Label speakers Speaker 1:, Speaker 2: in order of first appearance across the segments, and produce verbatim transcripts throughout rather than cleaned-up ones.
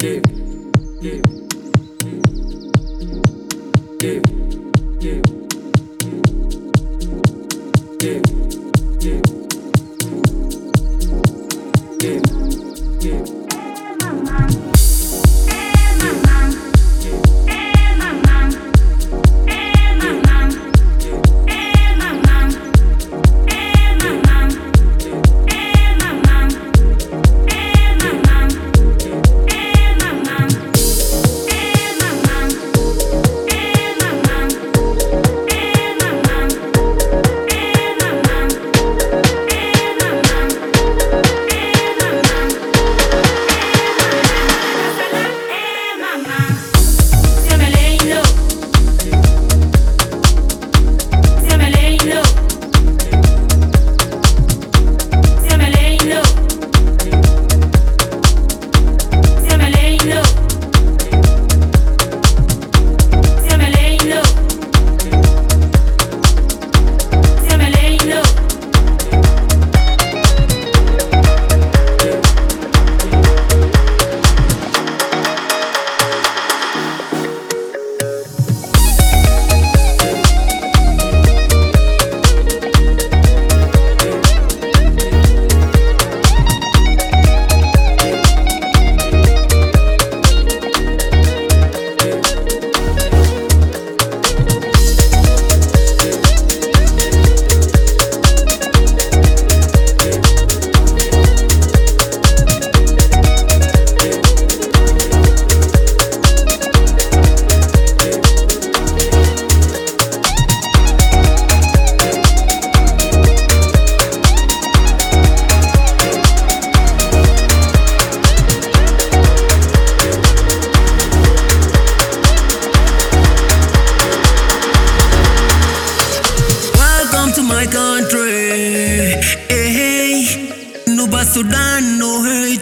Speaker 1: Sudan no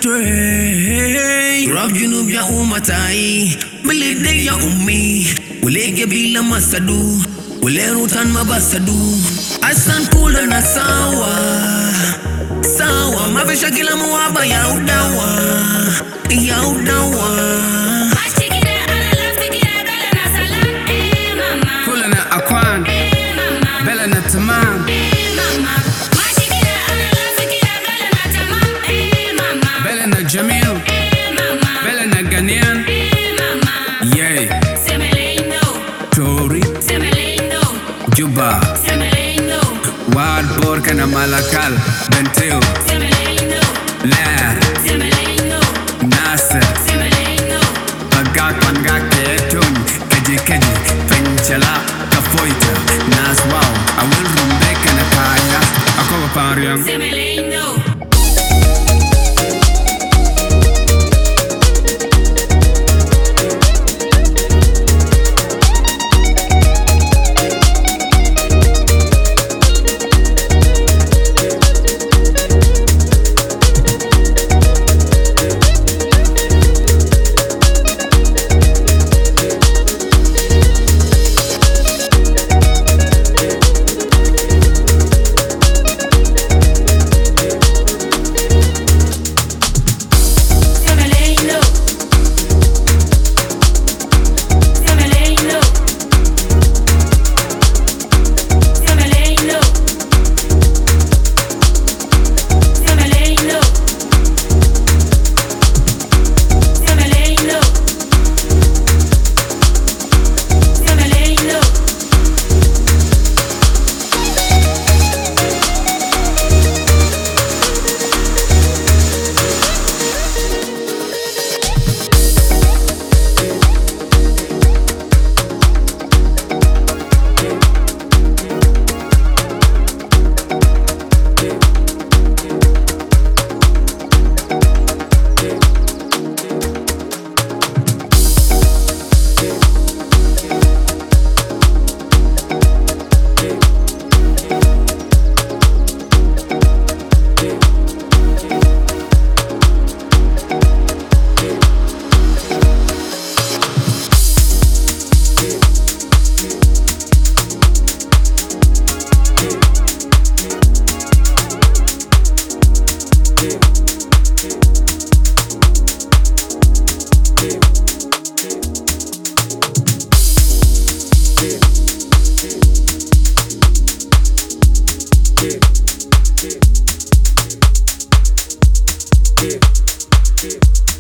Speaker 1: hatred. Rob junub ya umatai, Malede ya umi, Ulege bila masadu, Ulerutan mabasadu. Asan kula na sawa, sawa, Mafisha kila muwaba ya udawa, ya udawa.
Speaker 2: Kula na akwan, Bella na tamam. Jamil, Bella na Ghanaian, Yay, Tori, Juba, Wad Borka na Malakal, Benteo, La, Nasser, Pagak Pangak Ketun, Keji Keji, Penchala, Kafoita, Naswao, I will Rumbeka na Kaya, Ako Pariang. yeah, yeah.